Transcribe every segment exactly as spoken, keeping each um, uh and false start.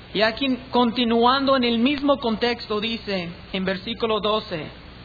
Y aquí, continuando en el mismo contexto, dice en versículo doce: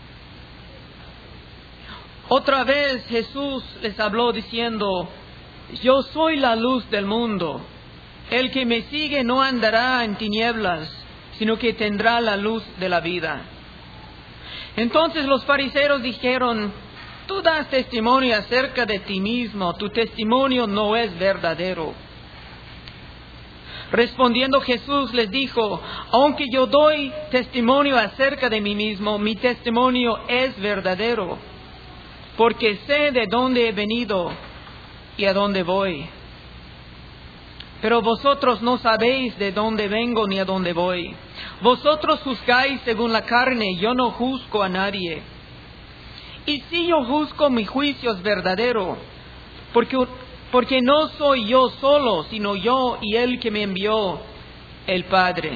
otra vez Jesús les habló diciendo: yo soy la luz del mundo. El que me sigue no andará en tinieblas, sino que tendrá la luz de la vida. Entonces los fariseos dijeron: tú das testimonio acerca de ti mismo, tu testimonio no es verdadero. Respondiendo Jesús les dijo: aunque yo doy testimonio acerca de mí mismo, mi testimonio es verdadero, porque sé de dónde he venido y a dónde voy. Pero vosotros no sabéis de dónde vengo ni a dónde voy. Vosotros juzgáis según la carne, yo no juzgo a nadie. Y si yo juzgo, mi juicio es verdadero, porque, porque no soy yo solo, sino yo y el que me envió, el Padre.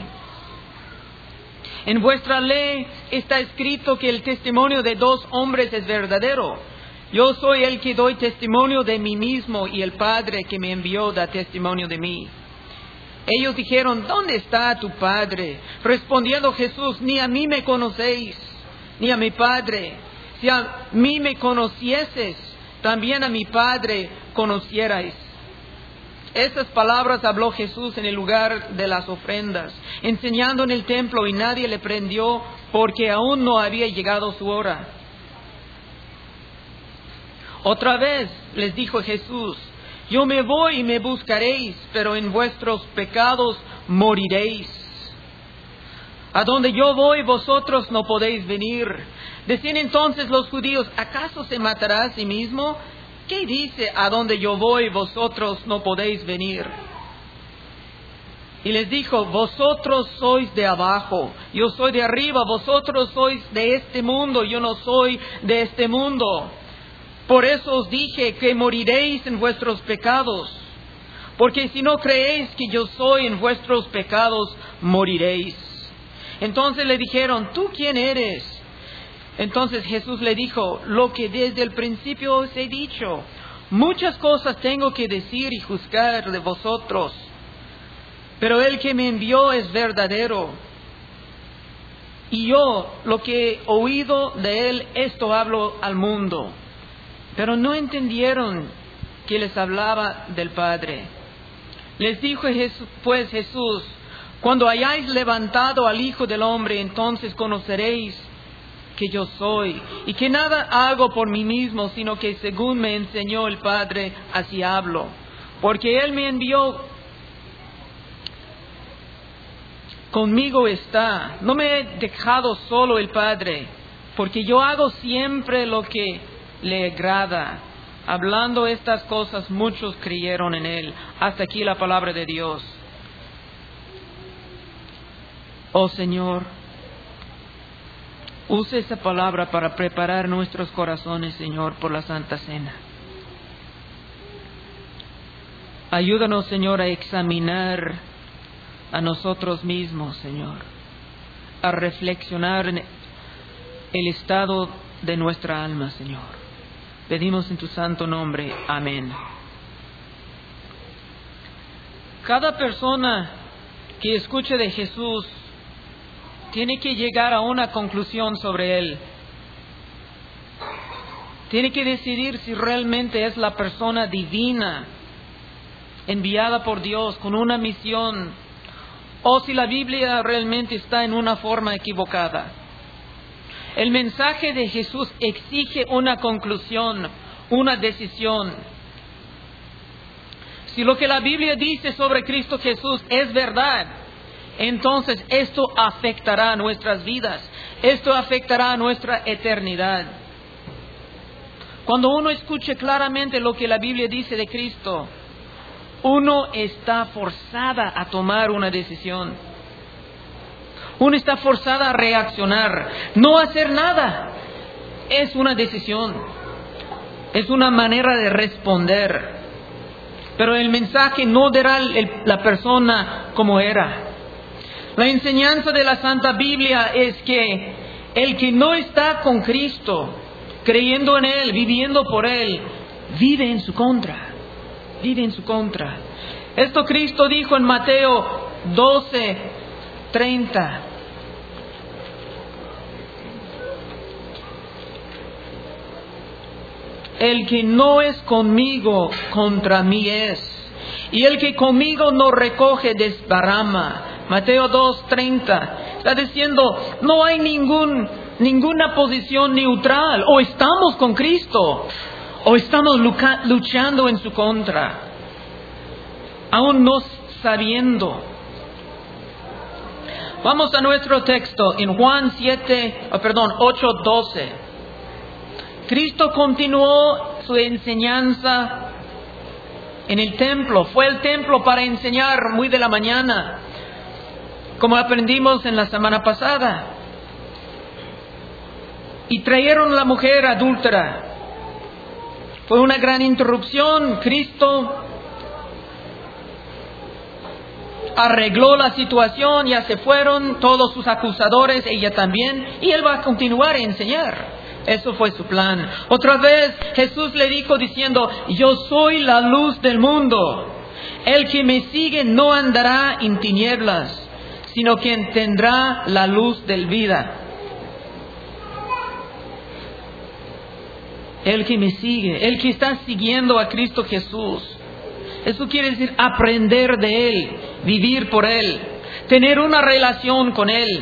En vuestra ley está escrito que el testimonio de dos hombres es verdadero. Yo soy el que doy testimonio de mí mismo, y el Padre que me envió da testimonio de mí. Ellos dijeron: ¿dónde está tu Padre? Respondiendo Jesús: ni a mí me conocéis, ni a mi Padre. Si a mí me conocieses, también a mi Padre conocierais. Estas palabras habló Jesús en el lugar de las ofrendas, enseñando en el templo, y nadie le prendió, porque aún no había llegado su hora. Otra vez les dijo Jesús: yo me voy y me buscaréis, pero en vuestros pecados moriréis. A donde yo voy, vosotros no podéis venir. Decían entonces los judíos: ¿acaso se matará a sí mismo? ¿Qué dice? A donde yo voy, vosotros no podéis venir. Y les dijo: vosotros sois de abajo, yo soy de arriba. Vosotros sois de este mundo, yo no soy de este mundo. Por eso os dije que moriréis en vuestros pecados. Porque si no creéis que yo soy, en vuestros pecados moriréis. Entonces le dijeron: ¿tú quién eres? Entonces Jesús le dijo: lo que desde el principio os he dicho. Muchas cosas tengo que decir y juzgar de vosotros, pero el que me envió es verdadero. Y yo, lo que he oído de él, esto hablo al mundo. Pero no entendieron que les hablaba del Padre. Les dijo Jesús, pues Jesús: cuando hayáis levantado al Hijo del Hombre, entonces conoceréis que yo soy, y que nada hago por mí mismo, sino que según me enseñó el Padre, así hablo. Porque Él me envió, conmigo está. No me he dejado solo el Padre, porque yo hago siempre lo que le agrada. Hablando estas cosas, muchos creyeron en Él. Hasta aquí la palabra de Dios. Oh Señor, use esa palabra para preparar nuestros corazones, Señor, por la Santa Cena. Ayúdanos, Señor, a examinar a nosotros mismos, Señor, a reflexionar en el estado de nuestra alma, Señor. Pedimos en tu santo nombre. Amén. Cada persona que escuche de Jesús tiene que llegar a una conclusión sobre Él. Tiene que decidir si realmente es la persona divina, enviada por Dios con una misión, o si la Biblia realmente está en una forma equivocada. El mensaje de Jesús exige una conclusión, una decisión. Si lo que la Biblia dice sobre Cristo Jesús es verdad, entonces esto afectará a nuestras vidas. Esto afectará a nuestra eternidad. Cuando uno escuche claramente lo que la Biblia dice de Cristo, uno está forzada a tomar una decisión. Uno está forzada a reaccionar. No hacer nada es una decisión. Es una manera de responder. Pero el mensaje no dará el, la persona como era. La enseñanza de la Santa Biblia es que el que no está con Cristo, creyendo en Él, viviendo por Él, vive en su contra. Vive en su contra. Esto Cristo dijo en Mateo doce, treinta. El que no es conmigo, contra mí es. Y el que conmigo no recoge, desparrama. Mateo dos, treinta. Está diciendo, no hay ningún, ninguna posición neutral. O estamos con Cristo, o estamos luchando en su contra, aún no sabiendo. Vamos a nuestro texto en Juan siete, oh, perdón, ocho, doce. Cristo continuó su enseñanza en el templo. Fue al templo para enseñar muy de la mañana, como aprendimos en la semana pasada. Y trajeron a la mujer adúltera. Fue una gran interrupción. Cristo arregló la situación, ya se fueron todos sus acusadores, ella también, y Él va a continuar a enseñar. Eso fue su plan. Otra vez Jesús le dijo diciendo, yo soy la luz del mundo. El que me sigue no andará en tinieblas, sino que tendrá la luz del vida. El que me sigue, el que está siguiendo a Cristo Jesús. Eso quiere decir aprender de Él, vivir por Él, tener una relación con Él,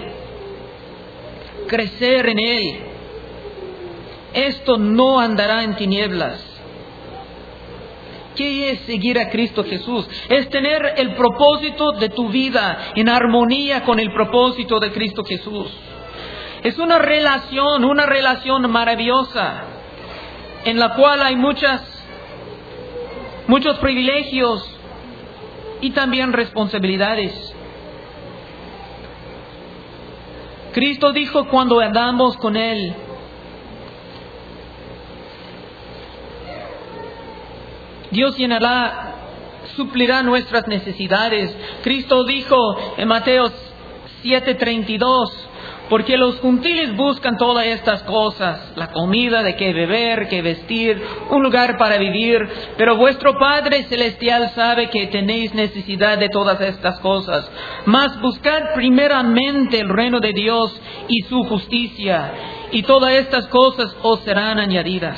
crecer en Él. Esto no andará en tinieblas. ¿Qué es seguir a Cristo Jesús? Es tener el propósito de tu vida en armonía con el propósito de Cristo Jesús. Es una relación, una relación maravillosa, en la cual hay muchas, muchos privilegios y también responsabilidades. Cristo dijo cuando andamos con Él, Dios llenará, suplirá nuestras necesidades. Cristo dijo en Mateo siete, treinta y dos, porque los gentiles buscan todas estas cosas, la comida, de qué beber, qué vestir, un lugar para vivir, pero vuestro Padre Celestial sabe que tenéis necesidad de todas estas cosas. Mas buscad primeramente el reino de Dios y su justicia, y todas estas cosas os serán añadidas.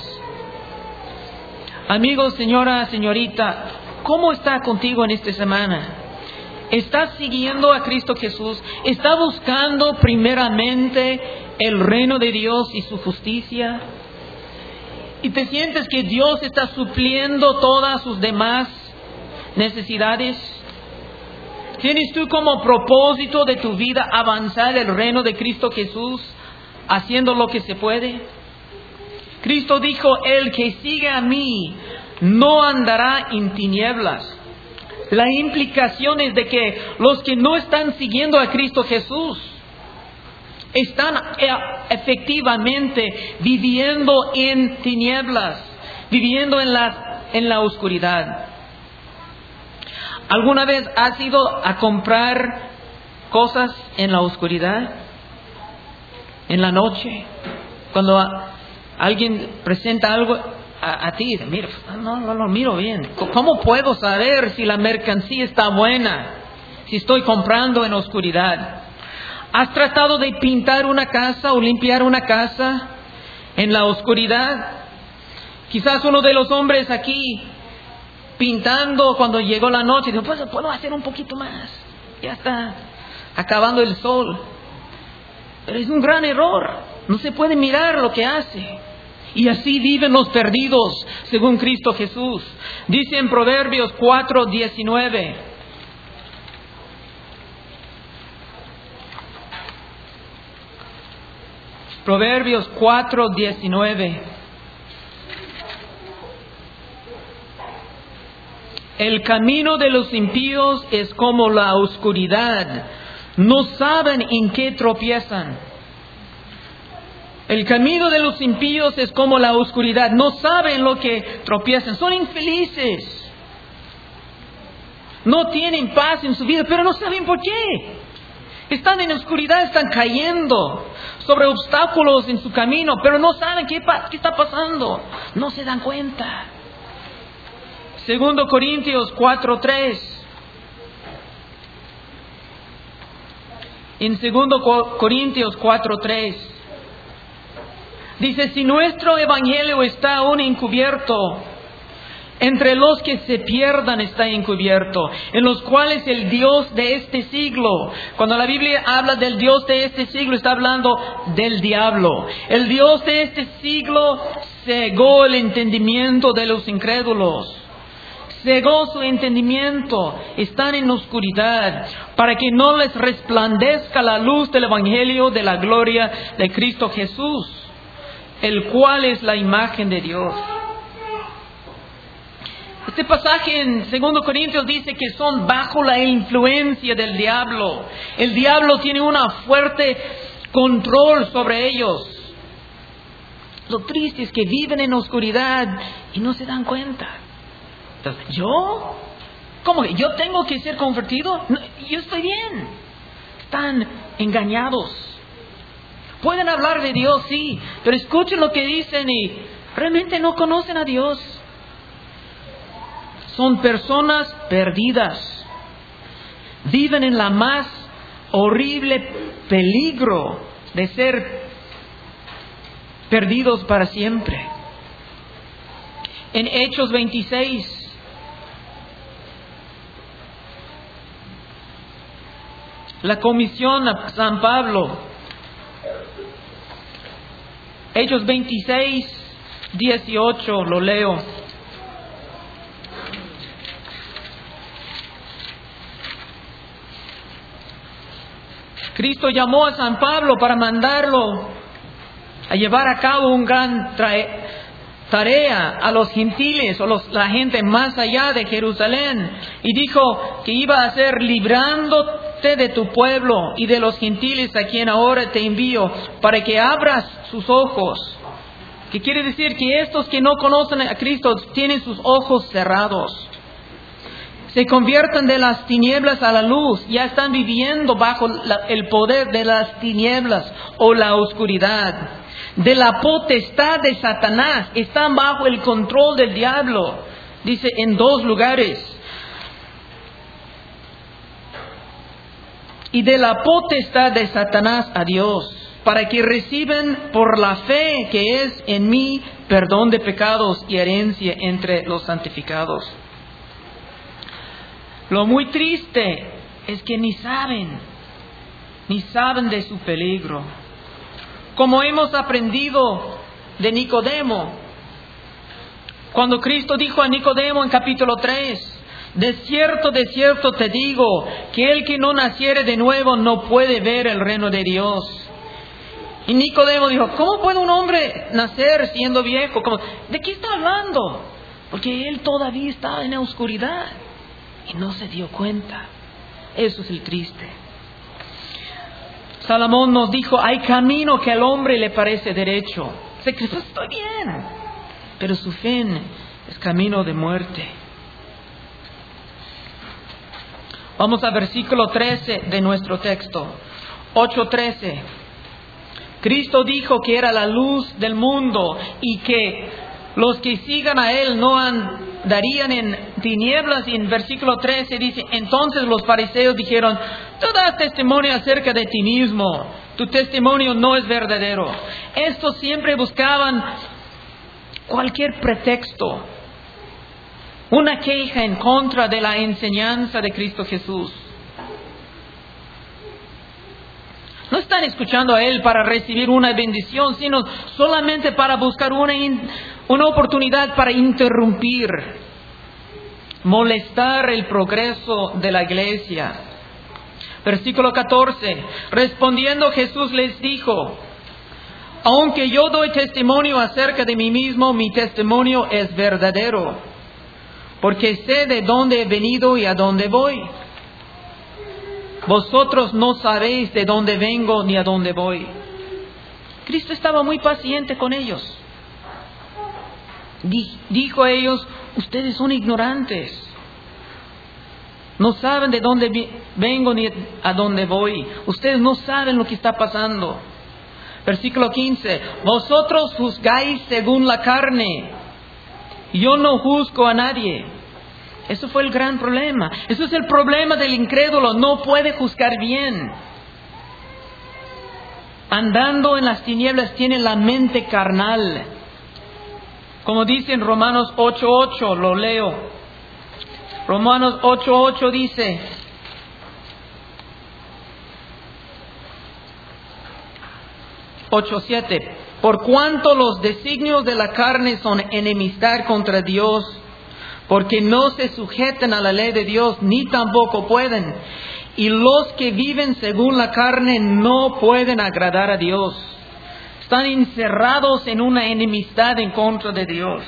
Amigos, señora, señorita, ¿cómo está contigo en esta semana? ¿Estás siguiendo a Cristo Jesús? ¿Está buscando primeramente el reino de Dios y su justicia? ¿Y te sientes que Dios está supliendo todas sus demás necesidades? ¿Tienes tú como propósito de tu vida avanzar el reino de Cristo Jesús, haciendo lo que se puede? Cristo dijo, el que sigue a mí no andará en tinieblas. La implicación es de que los que no están siguiendo a Cristo Jesús están efectivamente viviendo en tinieblas, viviendo en la, en la oscuridad. ¿Alguna vez has ido a comprar cosas en la oscuridad? En la noche, cuando alguien presenta algo a, a ti, mira, no, no lo miro bien. ¿Cómo puedo saber si la mercancía está buena si estoy comprando en oscuridad? ¿Has tratado de pintar una casa o limpiar una casa en la oscuridad? Quizás uno de los hombres aquí pintando cuando llegó la noche dijo, pues puedo hacer un poquito más, ya está acabando el sol. Pero es un gran error, no se puede mirar lo que hace. Y así viven los perdidos, según Cristo Jesús. Dice en Proverbios cuatro, diecinueve. Proverbios cuatro, diecinueve. El camino de los impíos es como la oscuridad. No saben en qué tropiezan. El camino de los impíos es como la oscuridad. No saben lo que tropiezan. Son infelices. No tienen paz en su vida, pero no saben por qué. Están en oscuridad, están cayendo sobre obstáculos en su camino, pero no saben qué, qué está pasando. No se dan cuenta. Segundo Corintios cuatro, tres. En segundo Corintios cuatro tres. Dice, si nuestro evangelio está aún encubierto, entre los que se pierdan está encubierto, en los cuales el Dios de este siglo, cuando la Biblia habla del Dios de este siglo, está hablando del diablo. El Dios de este siglo cegó el entendimiento de los incrédulos. Cegó su entendimiento, están en oscuridad, para que no les resplandezca la luz del evangelio de la gloria de Cristo Jesús, el cual es la imagen de Dios. Este pasaje en segundo Corintios dice que son bajo la influencia del diablo. El diablo tiene un fuerte control sobre ellos. Lo triste es que viven en oscuridad y no se dan cuenta. Entonces, ¿yo? ¿Cómo que yo tengo que ser convertido? No, yo estoy bien. Están engañados. Pueden hablar de Dios, sí, pero escuchen lo que dicen y realmente no conocen a Dios. Son personas perdidas. Viven en la más horrible peligro de ser perdidos para siempre. En Hechos veintiséis, la comisión a San Pablo. Hechos veintiséis, dieciocho, lo leo. Cristo llamó a San Pablo para mandarlo a llevar a cabo un gran trae, tarea a los gentiles o los, la gente más allá de Jerusalén. Y dijo que iba a ser librándote de tu pueblo y de los gentiles a quien ahora te envío, para que abras sus ojos. Que quiere decir que estos que no conocen a Cristo tienen sus ojos cerrados. Se conviertan de las tinieblas a la luz. Ya están viviendo bajo la, el poder de las tinieblas o la oscuridad. De la potestad de Satanás. Están bajo el control del diablo. Dice en dos lugares. Y de la potestad de Satanás a Dios, para que reciban por la fe que es en mí perdón de pecados y herencia entre los santificados. Lo muy triste es que ni saben, ni saben de su peligro. Como hemos aprendido de Nicodemo, cuando Cristo dijo a Nicodemo en capítulo tres, de cierto, de cierto te digo, que el que no naciere de nuevo no puede ver el reino de Dios. Y Nicodemo dijo, ¿cómo puede un hombre nacer siendo viejo? ¿Cómo? ¿De qué está hablando? Porque él todavía estaba en la oscuridad y no se dio cuenta. Eso es el triste. Salomón nos dijo, hay camino que al hombre le parece derecho. Se cree, estoy bien, pero su fin es camino de muerte. Vamos al versículo trece de nuestro texto. ocho trece. Cristo dijo que era la luz del mundo y que los que sigan a Él no andarían en tinieblas. Y en versículo trece dice, entonces los fariseos dijeron, tú das testimonio acerca de ti mismo, tu testimonio no es verdadero. Estos siempre buscaban cualquier pretexto, una queja en contra de la enseñanza de Cristo Jesús. No están escuchando a Él para recibir una bendición, sino solamente para buscar una, in, una oportunidad para interrumpir, molestar el progreso de la iglesia. Versículo catorce. Respondiendo Jesús les dijo, aunque yo doy testimonio acerca de mí mismo, mi testimonio es verdadero, porque sé de dónde he venido y a dónde voy. Vosotros no sabéis de dónde vengo ni a dónde voy. Cristo estaba muy paciente con ellos. Dijo a ellos, ustedes son ignorantes. No saben de dónde vengo ni a dónde voy. Ustedes no saben lo que está pasando. Versículo quince. Vosotros juzgáis según la carne. Yo no juzgo a nadie. Eso fue el gran problema. Eso es el problema del incrédulo. No puede juzgar bien. andando en las tinieblas, tienen la mente carnal. Como dice en Romanos ocho ocho, lo leo. Romanos ocho ocho dice: ocho siete. Por cuanto los designios de la carne son enemistad contra Dios, porque no se sujetan a la ley de Dios, ni tampoco pueden. Y los que viven según la carne no pueden agradar a Dios. Están encerrados en una enemistad en contra de Dios.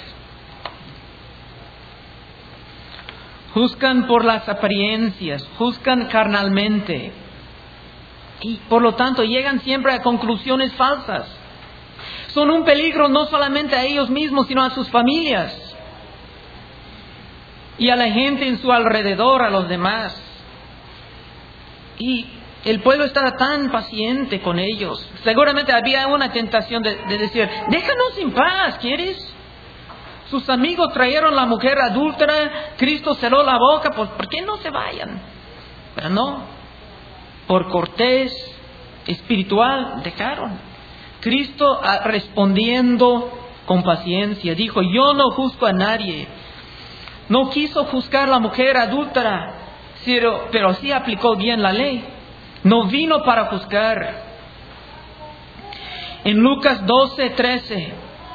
Juzgan por las apariencias, juzgan carnalmente. Y por lo tanto llegan siempre a conclusiones falsas. Son un peligro no solamente a ellos mismos, sino a sus familias. Y a la gente en su alrededor, a los demás. Y el pueblo estaba tan paciente con ellos. Seguramente había una tentación de, de decir: déjanos en paz, ¿quieres? Sus amigos trajeron la mujer adúltera, Cristo cerró la boca, pues ¿por qué no se vayan? Pero no, por cortés espiritual dejaron. Cristo respondiendo con paciencia dijo: yo no juzgo a nadie. No quiso juzgar a la mujer adúltera, pero, pero sí aplicó bien la ley. No vino para juzgar. En Lucas doce trece,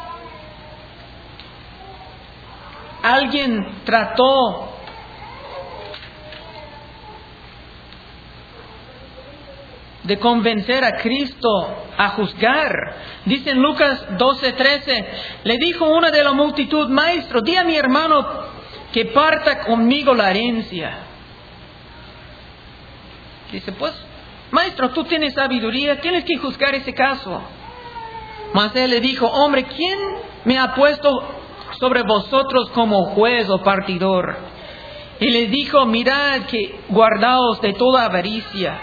alguien trató de convencer a Cristo a juzgar. Dice en Lucas doce trece, le dijo una de la multitud: maestro, di a mi hermano que parta conmigo la herencia. Dice: pues, maestro, tú tienes sabiduría, tienes que juzgar ese caso. Mas él le dijo: hombre, ¿quién me ha puesto sobre vosotros como juez o partidor? Y les dijo: mirad que guardaos de toda avaricia.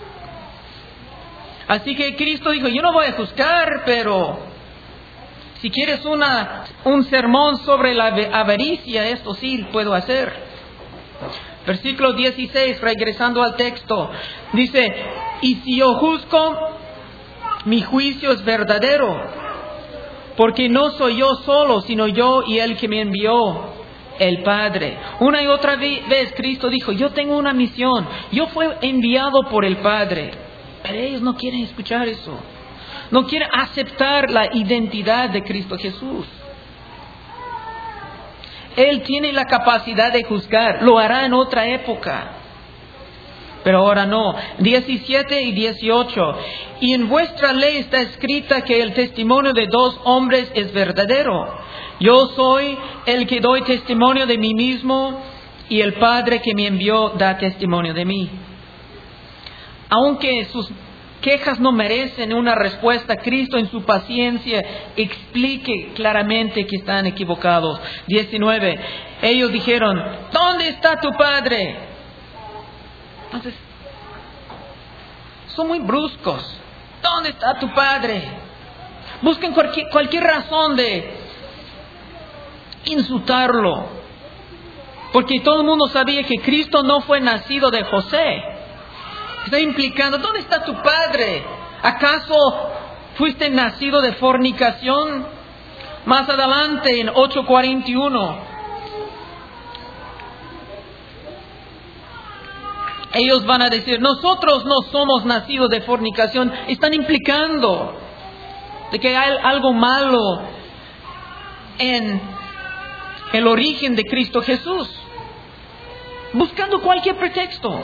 Así que Cristo dijo: yo no voy a juzgar, pero si quieres una, un sermón sobre la avaricia, esto sí puedo hacer. Versículo dieciséis, regresando al texto, dice: y si yo juzgo, mi juicio es verdadero, porque no soy yo solo, sino yo y el que me envió, el Padre. Una y otra vez Cristo dijo: yo tengo una misión, yo fui enviado por el Padre. Pero ellos no quieren escuchar eso. No quieren aceptar la identidad de Cristo Jesús. Él tiene la capacidad de juzgar. Lo hará en otra época. Pero ahora no. diecisiete y dieciocho. Y en vuestra ley está escrita que el testimonio de dos hombres es verdadero. Yo soy el que doy testimonio de mí mismo, y el Padre que me envió da testimonio de mí. Aunque sus quejas no merecen una respuesta, Cristo en su paciencia explique claramente que están equivocados. diecinueve. Ellos dijeron: ¿dónde está tu Padre? Entonces, son muy bruscos. ¿Dónde está tu Padre? Buscan cualquier, cualquier razón de insultarlo. Porque todo el mundo sabía que Cristo no fue nacido de José. Está implicando: ¿dónde está tu Padre? ¿Acaso fuiste nacido de fornicación? Más adelante en ocho cuarenta y uno, ellos van a decir: nosotros no somos nacidos de fornicación. Están implicando de que hay algo malo en el origen de Cristo Jesús, buscando cualquier pretexto.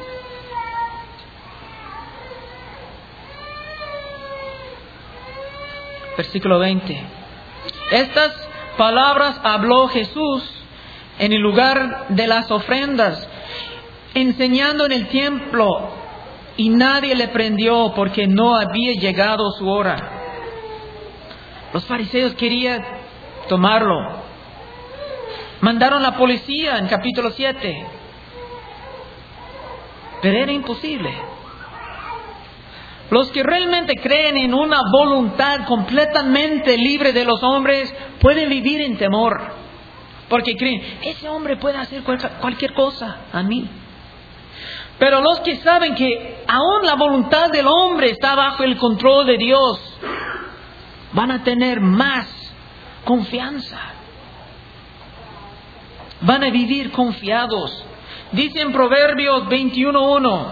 Versículo veinte. Estas palabras habló Jesús en el lugar de las ofrendas, enseñando en el templo, y nadie le prendió porque no había llegado su hora. Los fariseos querían tomarlo. Mandaron a la policía en capítulo siete, pero era imposible. Los que realmente creen en una voluntad completamente libre de los hombres pueden vivir en temor, porque creen: ese hombre puede hacer cualquier cosa a mí. Pero los que saben que aún la voluntad del hombre está bajo el control de Dios, van a tener más confianza. Van a vivir confiados. Dice en Proverbios veintiuno uno,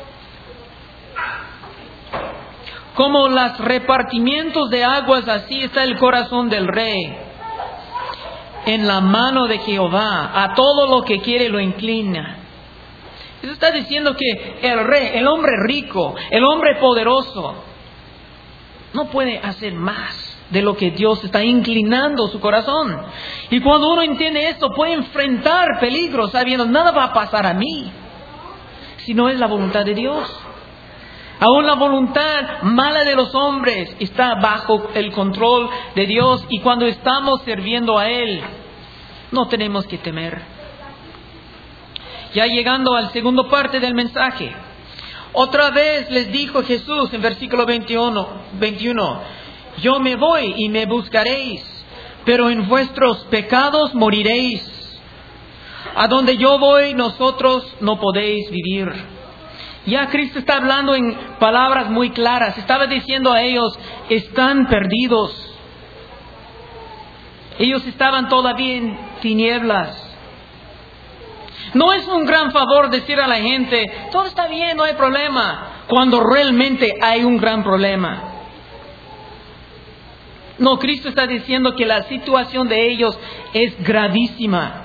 como los repartimientos de aguas, así está el corazón del rey en la mano de Jehová. A todo lo que quiere lo inclina. Eso está diciendo que el rey, el hombre rico, el hombre poderoso, no puede hacer más de lo que Dios está inclinando su corazón. Y cuando uno entiende esto, puede enfrentar peligros sabiendo, nada va a pasar a mí, si no es la voluntad de Dios. Aún la voluntad mala de los hombres está bajo el control de Dios, y cuando estamos sirviendo a Él, no tenemos que temer. Ya llegando al segundo parte del mensaje, otra vez les dijo Jesús en versículo veintiuno, veintiuno, yo me voy y me buscaréis, pero en vuestros pecados moriréis. A donde yo voy, nosotros no podéis vivir. Ya Cristo está hablando en palabras muy claras. Estaba diciendo a ellos, están perdidos. Ellos estaban todavía en tinieblas. No es un gran favor decir a la gente, todo está bien, no hay problema, cuando realmente hay un gran problema. No, Cristo está diciendo que la situación de ellos es gravísima.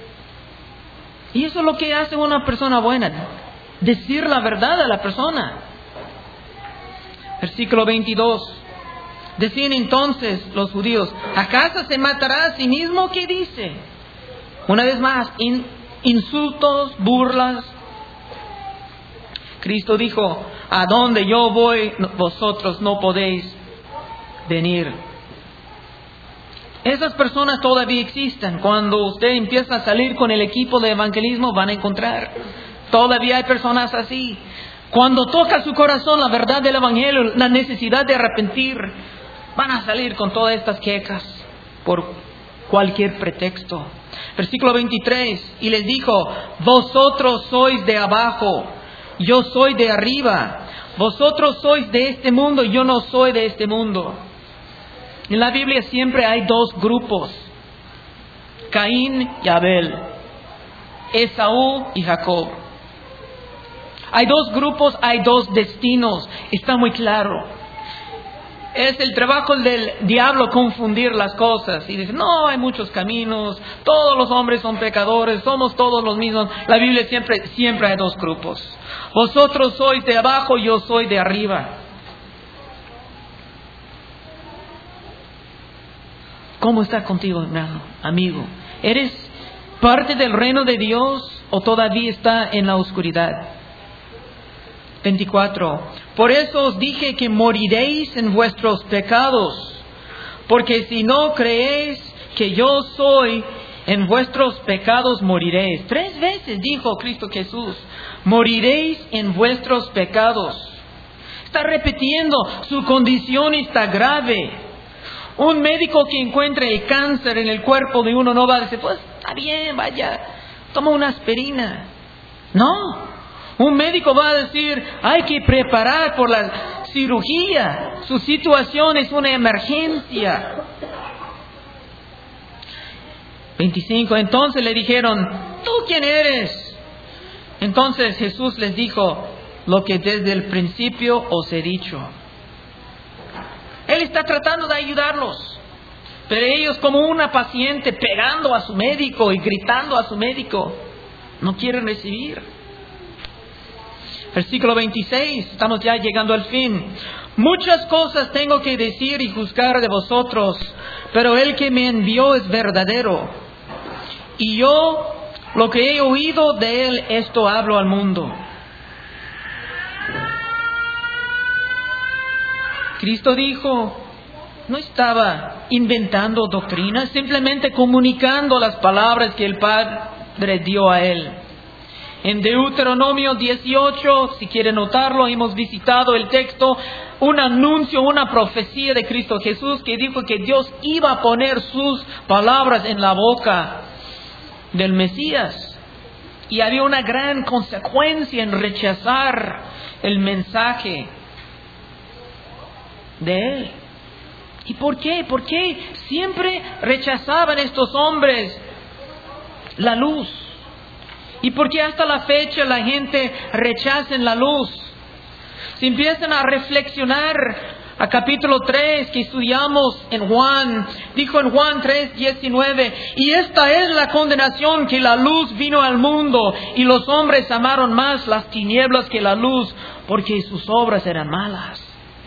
Y eso es lo que hace una persona buena, decir la verdad a la persona. Versículo veintidós. Decían entonces los judíos, ¿acaso se matará a sí mismo? ¿Qué dice? Una vez más, in, insultos, burlas. Cristo dijo, a donde yo voy, vosotros no podéis venir. Esas personas todavía existen. Cuando usted empieza a salir con el equipo de evangelismo, van a encontrar. Todavía hay personas así. Cuando toca su corazón la verdad del evangelio, la necesidad de arrepentir, van a salir con todas estas quejas por cualquier pretexto. Versículo veintitrés, y les dijo, vosotros sois de abajo, yo soy de arriba. Vosotros sois de este mundo, yo no soy de este mundo. En la Biblia siempre hay dos grupos, Caín y Abel, Esaú y Jacob. Hay dos grupos, hay dos destinos, está muy claro. Es el trabajo del diablo confundir las cosas y decir, no, hay muchos caminos, todos los hombres son pecadores, somos todos los mismos. La Biblia siempre, siempre hay dos grupos. Vosotros sois de abajo, yo soy de arriba. ¿Cómo está contigo, hermano, amigo? ¿Eres parte del reino de Dios o todavía está en la oscuridad? veinticuatro. Por eso os dije que moriréis en vuestros pecados, porque si no creéis que yo soy, en vuestros pecados moriréis. Tres veces dijo Cristo Jesús, moriréis en vuestros pecados. Está repitiendo, su condición está grave. Un médico que encuentre el cáncer en el cuerpo de uno no va a decir, pues está bien, vaya, toma una aspirina. No. Un médico va a decir, hay que preparar por la cirugía. Su situación es una emergencia. veinticinco. Entonces le dijeron, ¿tú quién eres? Entonces Jesús les dijo, lo que desde el principio os he dicho. Él está tratando de ayudarlos, pero ellos como una paciente pegando a su médico y gritando a su médico, no quieren recibir. Versículo veintiséis, estamos ya llegando al fin. Muchas cosas tengo que decir y juzgar de vosotros, pero el que me envió es verdadero. Y yo, lo que he oído de él, esto hablo al mundo. Cristo dijo, no estaba inventando doctrinas, simplemente comunicando las palabras que el Padre dio a él. En Deuteronomio dieciocho, si quieren notarlo, hemos visitado el texto, un anuncio, una profecía de Cristo Jesús que dijo que Dios iba a poner sus palabras en la boca del Mesías. Y había una gran consecuencia en rechazar el mensaje de Él. ¿Y por qué? ¿Por qué siempre rechazaban estos hombres la luz? ¿Y por qué hasta la fecha la gente rechaza la luz? Si empiezan a reflexionar a capítulo tres que estudiamos en Juan, dijo en Juan tres diecinueve, y esta es la condenación, que la luz vino al mundo y los hombres amaron más las tinieblas que la luz, porque sus obras eran malas.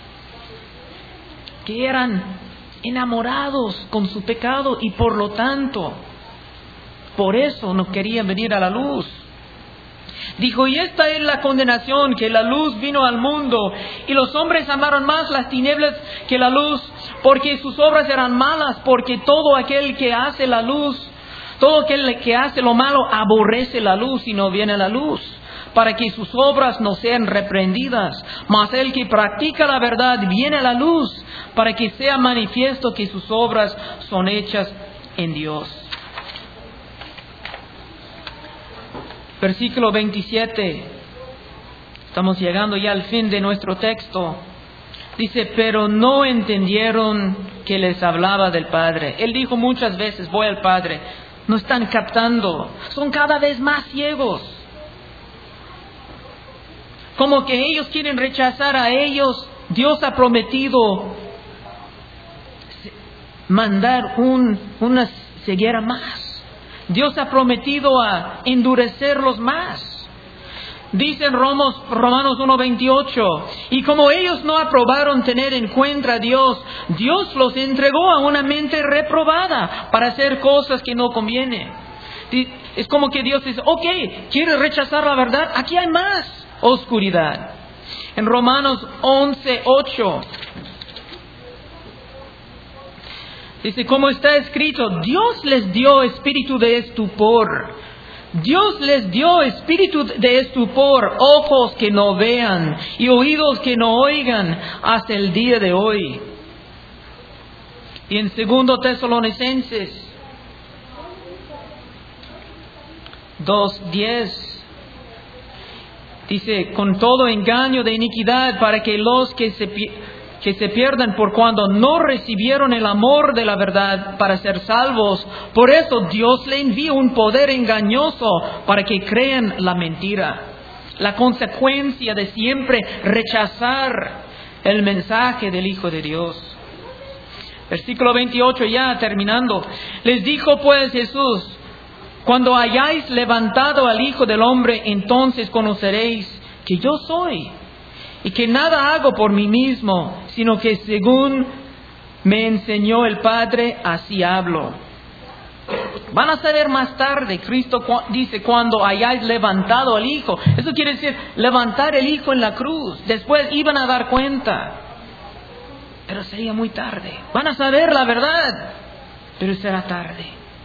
Que eran enamorados con su pecado y por lo tanto, por eso no querían venir a la luz. Dijo, y esta es la condenación, que la luz vino al mundo y los hombres amaron más las tinieblas que la luz, porque sus obras eran malas, porque todo aquel que hace la luz, todo aquel que hace lo malo aborrece la luz y no viene a la luz, para que sus obras no sean reprendidas. Mas el que practica la verdad viene a la luz, para que sea manifiesto que sus obras son hechas en Dios. Versículo veintisiete. Estamos llegando ya al fin de nuestro texto. Dice, pero no entendieron que les hablaba del Padre. Él dijo muchas veces, voy al Padre. No están captando. Son cada vez más ciegos. Como que ellos quieren rechazar a ellos. Dios ha prometido mandar un, una ceguera más. Dios ha prometido a endurecerlos más. Dice en Romos, Romanos uno veintiocho, y como ellos no aprobaron tener en cuenta a Dios, Dios los entregó a una mente reprobada para hacer cosas que no convienen. Es como que Dios dice, ok, ¿quieres rechazar la verdad? Aquí hay más oscuridad. En Romanos once ocho. Dice, como está escrito, Dios les dio espíritu de estupor. Dios les dio espíritu de estupor, ojos que no vean y oídos que no oigan hasta el día de hoy. Y en segundo Tesalonicenses dos diez dice, con todo engaño de iniquidad, para que los que se que se pierdan por cuando no recibieron el amor de la verdad para ser salvos. Por eso Dios le envía un poder engañoso para que crean la mentira. La consecuencia de siempre rechazar el mensaje del Hijo de Dios. Versículo veintiocho, ya terminando. Les dijo pues Jesús, cuando hayáis levantado al Hijo del Hombre, entonces conoceréis que yo soy, y que nada hago por mí mismo, sino que según me enseñó el Padre, así hablo. Van a saber más tarde, Cristo dice, cuando hayáis levantado al Hijo. Eso quiere decir, levantar el Hijo en la cruz. Después iban a dar cuenta, pero sería muy tarde. Van a saber la verdad, pero será tarde.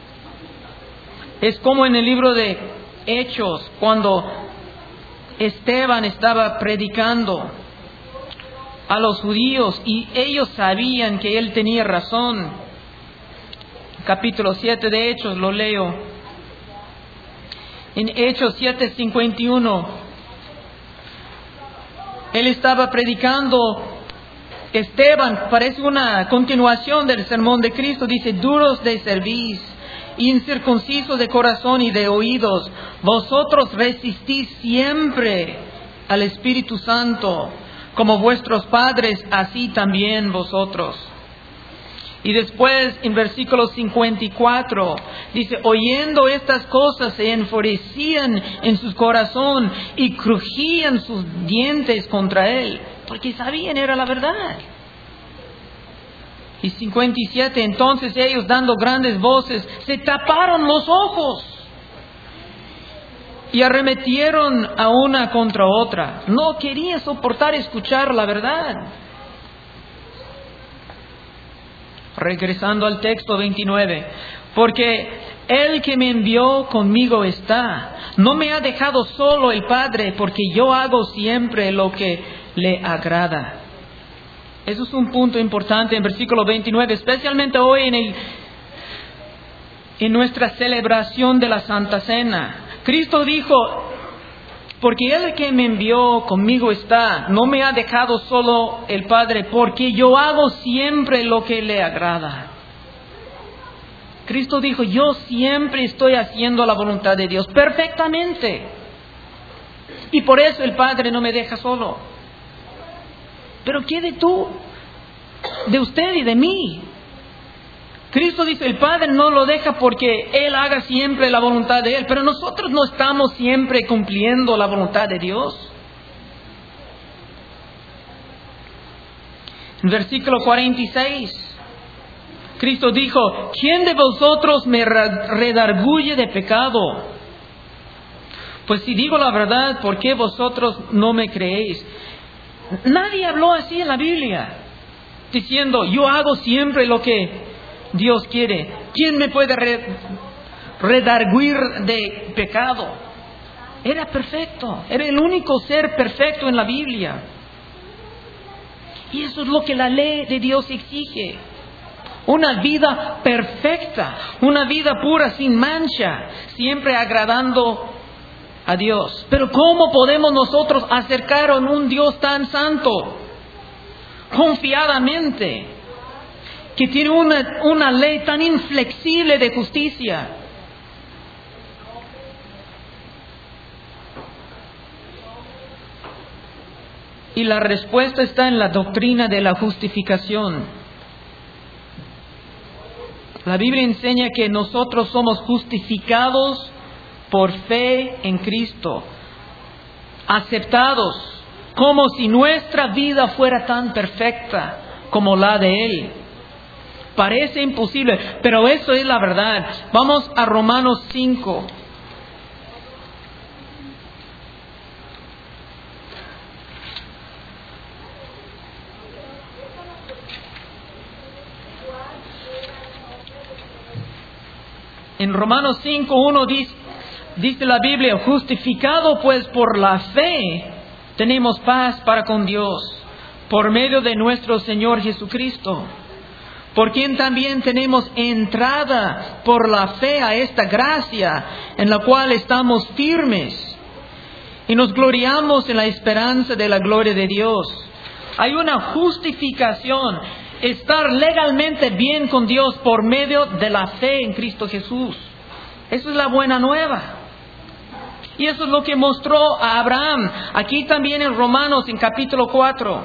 Es como en el libro de Hechos, cuando Esteban estaba predicando a los judíos y ellos sabían que él tenía razón. Capítulo siete de Hechos, lo leo. En Hechos siete cincuenta y uno, él estaba predicando. Esteban, parece una continuación del sermón de Cristo, dice, duros de cerviz, incircuncisos de corazón y de oídos, vosotros resistís siempre al Espíritu Santo, como vuestros padres, así también vosotros. Y después en versículo cincuenta y cuatro dice, oyendo estas cosas se enfurecían en su corazón y crujían sus dientes contra él, porque sabían era la verdad. Y cincuenta y siete, entonces ellos dando grandes voces se taparon los ojos y arremetieron a una contra otra. No querían soportar escuchar la verdad. Regresando al texto veintinueve, porque el que me envió conmigo está, no me ha dejado solo el Padre, porque yo hago siempre lo que le agrada. Eso es un punto importante en versículo veintinueve, especialmente hoy en, el, en nuestra celebración de la Santa Cena. Cristo dijo, porque Él que me envió conmigo está, no me ha dejado solo el Padre, porque yo hago siempre lo que le agrada. Cristo dijo, yo siempre estoy haciendo la voluntad de Dios perfectamente. Y por eso el Padre no me deja solo. Pero ¿qué de tú? De usted y de mí. Cristo dice, el Padre no lo deja porque Él haga siempre la voluntad de Él. Pero nosotros no estamos siempre cumpliendo la voluntad de Dios. En versículo cuarenta y seis, Cristo dijo, ¿quién de vosotros me redarguye de pecado? Pues si digo la verdad, ¿por qué vosotros no me creéis? Nadie habló así en la Biblia, diciendo, yo hago siempre lo que Dios quiere. ¿Quién me puede redarguir de pecado? Era perfecto, era el único ser perfecto en la Biblia. Y eso es lo que la ley de Dios exige. Una vida perfecta, una vida pura, sin mancha, siempre agradando a Dios. Pero ¿cómo podemos nosotros acercarnos a un Dios tan santo, confiadamente, que tiene una, una ley tan inflexible de justicia? Y la respuesta está en la doctrina de la justificación. La Biblia enseña que nosotros somos justificados por fe en Cristo, aceptados, como si nuestra vida fuera tan perfecta como la de Él. Parece imposible, pero eso es la verdad. Vamos a Romanos cinco. En Romanos cinco uno dice, dice la Biblia, justificado pues por la fe, tenemos paz para con Dios, por medio de nuestro Señor Jesucristo, por quien también tenemos entrada por la fe a esta gracia, en la cual estamos firmes, y nos gloriamos en la esperanza de la gloria de Dios. Hay una justificación, estar legalmente bien con Dios por medio de la fe en Cristo Jesús. Eso es la buena nueva. Y eso es lo que mostró a Abraham. Aquí también en Romanos, en capítulo cuatro,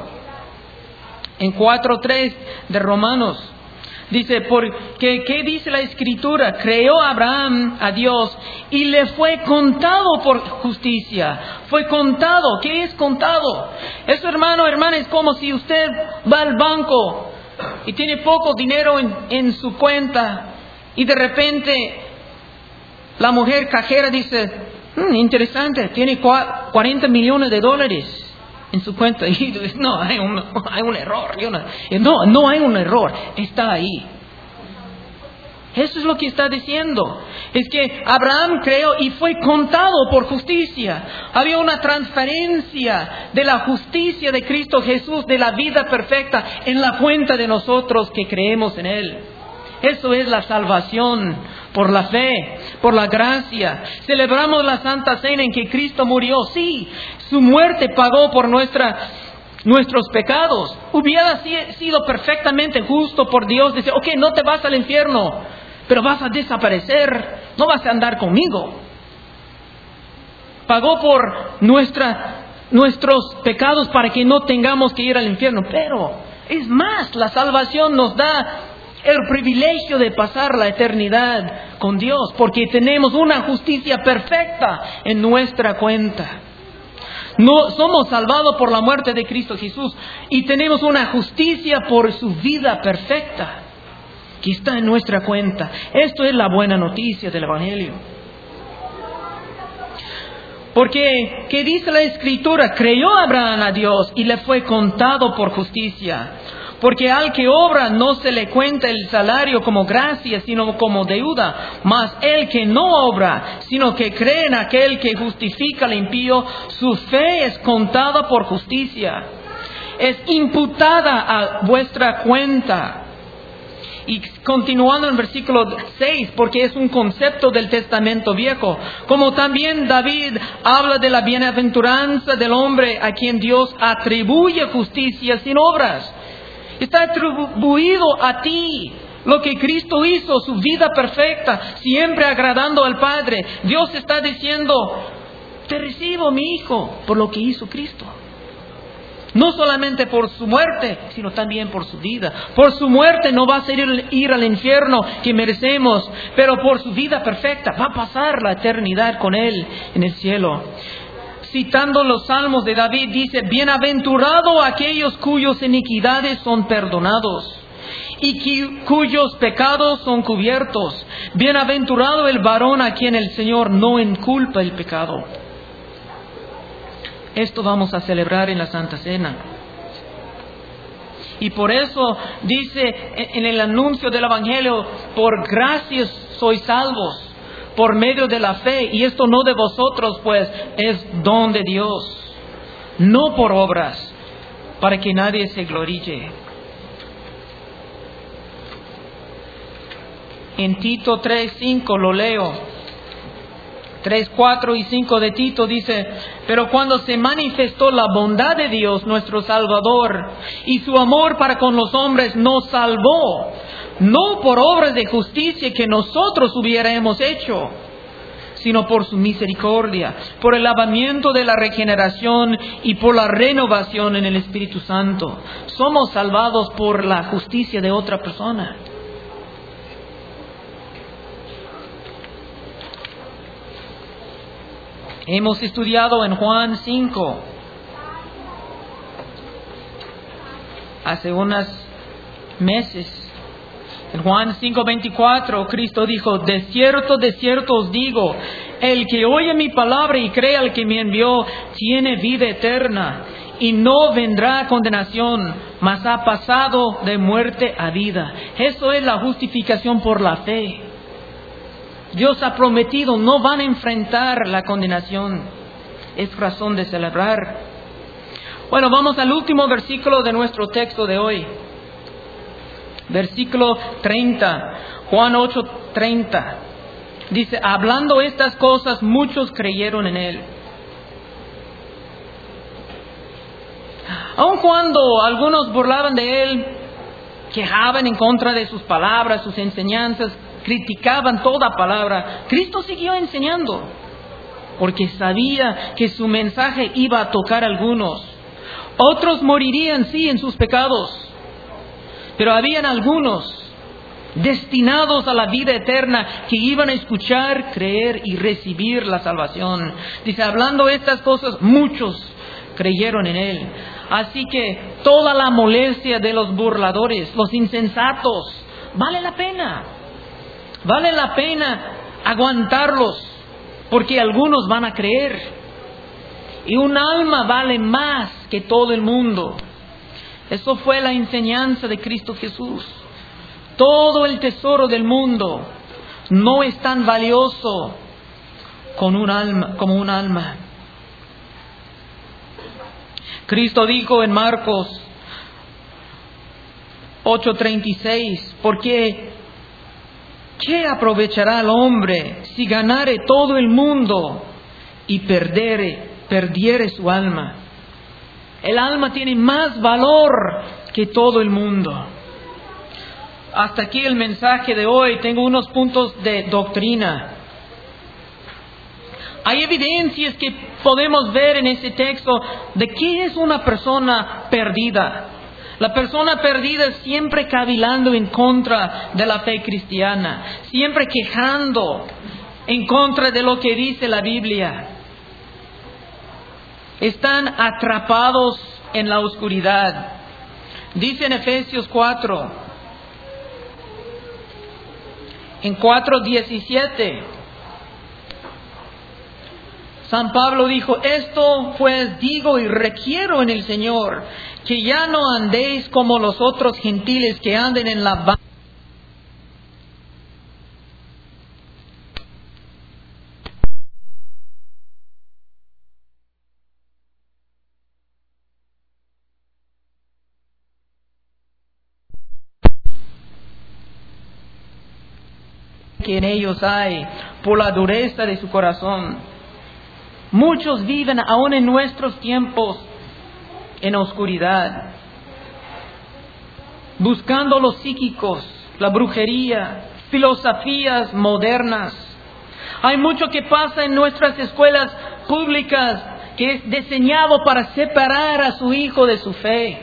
en cuatro tres de Romanos, dice, porque ¿qué dice la Escritura? Creó Abraham a Dios y le fue contado por justicia. Fue contado. ¿Qué es contado? Eso, hermano, hermana, es como si usted va al banco y tiene poco dinero en, en su cuenta, y de repente la mujer cajera dice, mmm, interesante, tiene cuarenta millones de dólares en su cuenta. Y dice, no, hay un, hay un error. No, no, no hay un error, está ahí. Eso es lo que está diciendo. Es que Abraham creó y fue contado por justicia. Había una transferencia de la justicia de Cristo Jesús, de la vida perfecta, en la cuenta de nosotros que creemos en Él. Eso es la salvación por la fe, por la gracia. Celebramos la Santa Cena en que Cristo murió. Sí, su muerte pagó por nuestra nuestros pecados. Hubiera sido perfectamente justo por Dios decir, ok, no te vas al infierno, pero vas a desaparecer, no vas a andar conmigo. Pagó por nuestra, nuestros pecados para que no tengamos que ir al infierno. Pero es más, la salvación nos da el privilegio de pasar la eternidad con Dios, porque tenemos una justicia perfecta en nuestra cuenta. No somos salvados por la muerte de Cristo Jesús y tenemos una justicia por su vida perfecta que está en nuestra cuenta. Esto es la buena noticia del Evangelio. Porque, ¿qué dice la Escritura? Creyó Abraham a Dios y le fue contado por justicia. Porque al que obra no se le cuenta el salario como gracia, sino como deuda. Mas el que no obra, sino que cree en aquel que justifica al impío, su fe es contada por justicia. Es imputada a vuestra cuenta. Y continuando en versículo seis, porque es un concepto del Testamento Viejo, como también David habla de la bienaventuranza del hombre a quien Dios atribuye justicia sin obras. Está atribuido a ti lo que Cristo hizo, su vida perfecta, siempre agradando al Padre. Dios está diciendo, te recibo, mi hijo, por lo que hizo Cristo. No solamente por su muerte, sino también por su vida. Por su muerte no va a ser ir, ir al infierno que merecemos, pero por su vida perfecta va a pasar la eternidad con Él en el cielo. Citando los salmos de David, dice, bienaventurado aquellos cuyas iniquidades son perdonados y cuyos pecados son cubiertos. Bienaventurado el varón a quien el Señor no inculpa el pecado. Esto vamos a celebrar en la Santa Cena. Y por eso dice en el anuncio del Evangelio, por gracias sois salvos, por medio de la fe. Y esto no de vosotros, pues es don de Dios, no por obras, para que nadie se gloríe. En Tito tres cinco lo leo. tres, cuatro y cinco de Tito dice, pero cuando se manifestó la bondad de Dios nuestro Salvador y su amor para con los hombres, nos salvó, no por obras de justicia que nosotros hubiéramos hecho, sino por su misericordia, por el lavamiento de la regeneración y por la renovación en el Espíritu Santo. Somos salvados por la justicia de otra persona. Hemos estudiado en Juan cinco hace unos meses. En Juan cinco veinticuatro, Cristo dijo, de cierto, de cierto os digo, el que oye mi palabra y cree al que me envió, tiene vida eterna, y no vendrá a condenación, mas ha pasado de muerte a vida. Eso es la justificación por la fe. Dios ha prometido, no van a enfrentar la condenación. Es razón de celebrar. Bueno, vamos al último versículo de nuestro texto de hoy. Versículo treinta, Juan ocho treinta. Dice, hablando estas cosas, muchos creyeron en Él. Aun cuando algunos burlaban de Él, quejaban en contra de sus palabras, sus enseñanzas, criticaban toda palabra, Cristo siguió enseñando, porque sabía que su mensaje iba a tocar a algunos. Otros morirían, sí, en sus pecados, pero habían algunos destinados a la vida eterna que iban a escuchar, creer y recibir la salvación. Dice, hablando estas cosas, muchos creyeron en Él. Así que toda la molestia de los burladores, los insensatos, vale la pena. Vale la pena aguantarlos, porque algunos van a creer. Y un alma vale más que todo el mundo. Eso fue la enseñanza de Cristo Jesús. Todo el tesoro del mundo no es tan valioso con un alma, como un alma. Cristo dijo en Marcos ocho treinta y seis, porque ¿qué aprovechará el hombre si ganare todo el mundo y perdere, perdiere su alma? El alma tiene más valor que todo el mundo. Hasta aquí el mensaje de hoy. Tengo unos puntos de doctrina. Hay evidencias que podemos ver en ese texto de qué es una persona perdida. La persona perdida siempre cavilando en contra de la fe cristiana, siempre quejando en contra de lo que dice la Biblia. Están atrapados en la oscuridad. Dice en Efesios cuatro, en cuatro diecisiete, San Pablo dijo, esto pues digo y requiero en el Señor, que ya no andéis como los otros gentiles que anden en la vanidad. que en ellos hay, por la dureza de su corazón. Muchos viven aún en nuestros tiempos en oscuridad, buscando los psíquicos, la brujería, filosofías modernas. Hay mucho que pasa en nuestras escuelas públicas que es diseñado para separar a su hijo de su fe.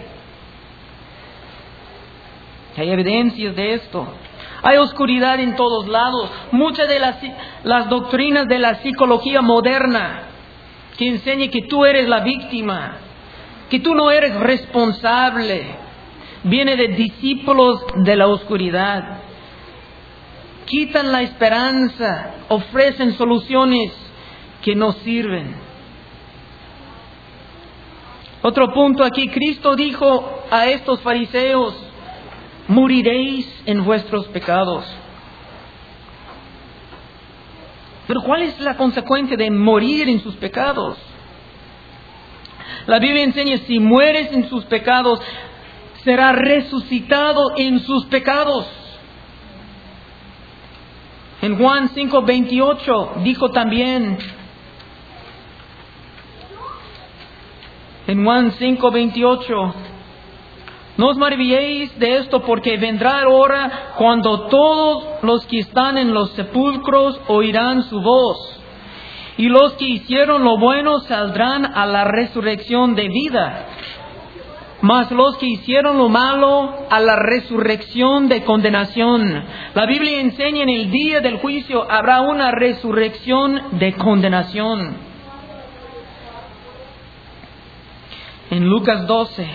Hay evidencias de esto. Hay oscuridad en todos lados. Muchas de las, las doctrinas de la psicología moderna que enseñan que tú eres la víctima, que tú no eres responsable, viene de discípulos de la oscuridad. Quitan la esperanza, ofrecen soluciones que no sirven. Otro punto aquí, Cristo dijo a estos fariseos: moriréis en vuestros pecados. Pero ¿cuál es la consecuencia de morir en sus pecados? La Biblia enseña: si mueres en sus pecados, será resucitado en sus pecados. En Juan cinco veintiocho dijo también, en Juan cinco veintiocho, no os maravilléis de esto, porque vendrá hora cuando todos los que están en los sepulcros oirán su voz, y los que hicieron lo bueno saldrán a la resurrección de vida, mas los que hicieron lo malo a la resurrección de condenación. La Biblia enseña: en el día del juicio habrá una resurrección de condenación. En Lucas doce,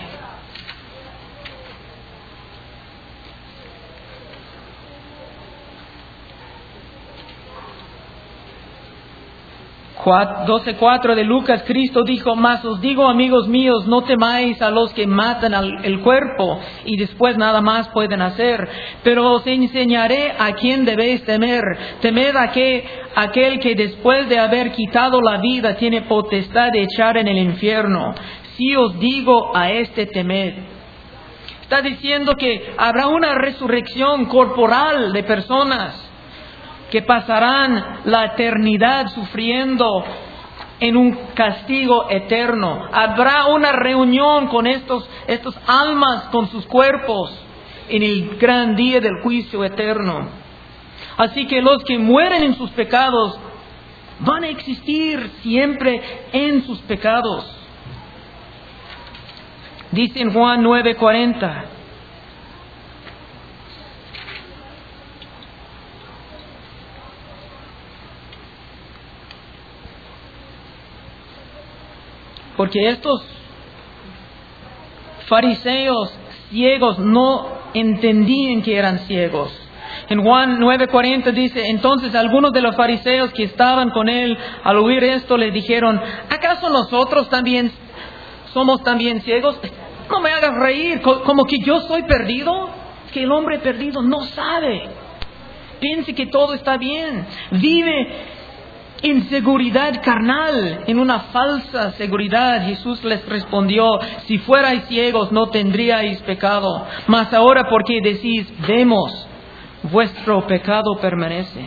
doce cuatro de Lucas, Cristo dijo: mas os digo, amigos míos, no temáis a los que matan al, el cuerpo y después nada más pueden hacer, pero os enseñaré a quién debéis temer. Temed a que, aquel que después de haber quitado la vida tiene potestad de echar en el infierno. Si os digo a este, temed. Está diciendo que habrá una resurrección corporal de personas que pasarán la eternidad sufriendo en un castigo eterno. Habrá una reunión con estos, estos almas, con sus cuerpos, en el gran día del juicio eterno. Así que los que mueren en sus pecados van a existir siempre en sus pecados. Dice en Juan nueve cuarenta, porque estos fariseos ciegos no entendían que eran ciegos. En Juan nueve cuarenta dice: entonces algunos de los fariseos que estaban con él, al oír esto, le dijeron: ¿acaso nosotros también somos también ciegos? No me hagas reír, como que yo soy perdido. Que el hombre perdido no sabe, piense que todo está bien, vive inseguridad carnal, en una falsa seguridad. Jesús les respondió: si fuerais ciegos no tendríais pecado, mas ahora porque decís vemos, vuestro pecado permanece.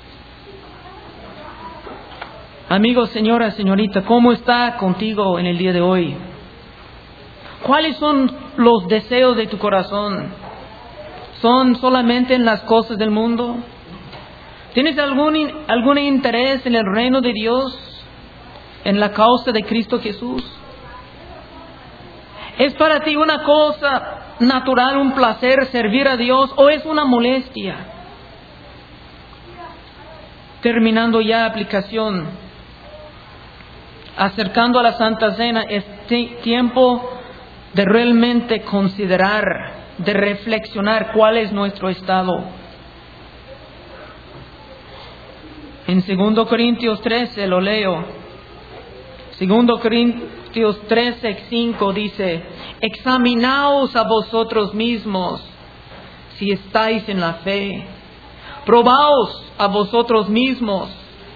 Amigos, señora, señorita, ¿cómo está contigo en el día de hoy? ¿Cuáles son los deseos de tu corazón? ¿Son solamente en las cosas del mundo? ¿Tienes algún, algún interés en el reino de Dios? ¿En la causa de Cristo Jesús? ¿Es para ti una cosa natural, un placer servir a Dios, o es una molestia? Terminando ya aplicación, acercando a la Santa Cena, es tiempo de realmente considerar, de reflexionar cuál es nuestro estado. En segundo Corintios trece, lo leo. segundo Corintios trece, cinco dice: examinaos a vosotros mismos si estáis en la fe. Probaos a vosotros mismos.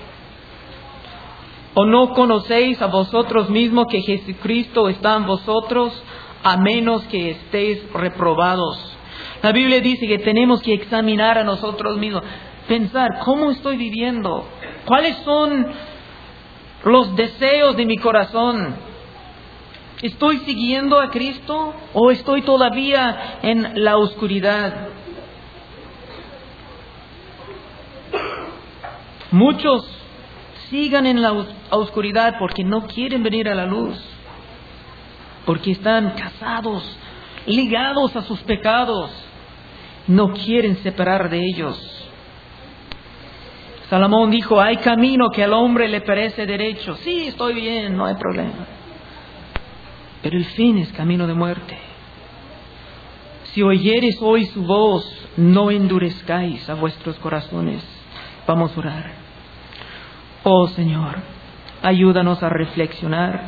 ¿O no conocéis a vosotros mismos que Jesucristo está en vosotros, a menos que estéis reprobados? La Biblia dice que tenemos que examinar a nosotros mismos. pensar, ¿cómo estoy viviendo? ¿Cuáles son los deseos de mi corazón? ¿Estoy siguiendo a Cristo o estoy todavía en la oscuridad? Muchos sigan en la oscuridad porque no quieren venir a la luz, porque están casados, ligados a sus pecados, no quieren separar de ellos. Salomón dijo, hay camino que al hombre le parece derecho. Sí, estoy bien, no hay problema. Pero el fin es camino de muerte. Si oyeres hoy su voz, no endurezcáis a vuestros corazones. Vamos a orar. Oh Señor, ayúdanos a reflexionar.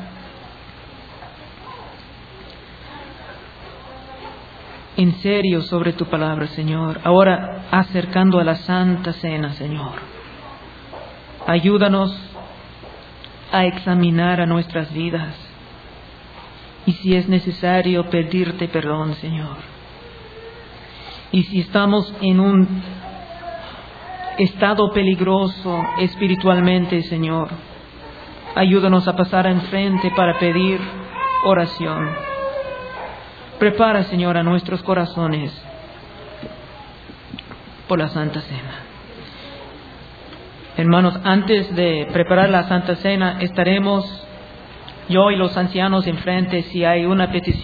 En serio sobre tu palabra, Señor. Ahora acercando a la Santa Cena, Señor. Ayúdanos a examinar a nuestras vidas. Y si es necesario pedirte perdón, Señor. Y si estamos en un estado peligroso espiritualmente, Señor, ayúdanos a pasar enfrente para pedir oración. Prepara, Señor, a nuestros corazones por la Santa Cena. Hermanos, antes de preparar la Santa Cena, estaremos yo y los ancianos enfrente si hay una petición.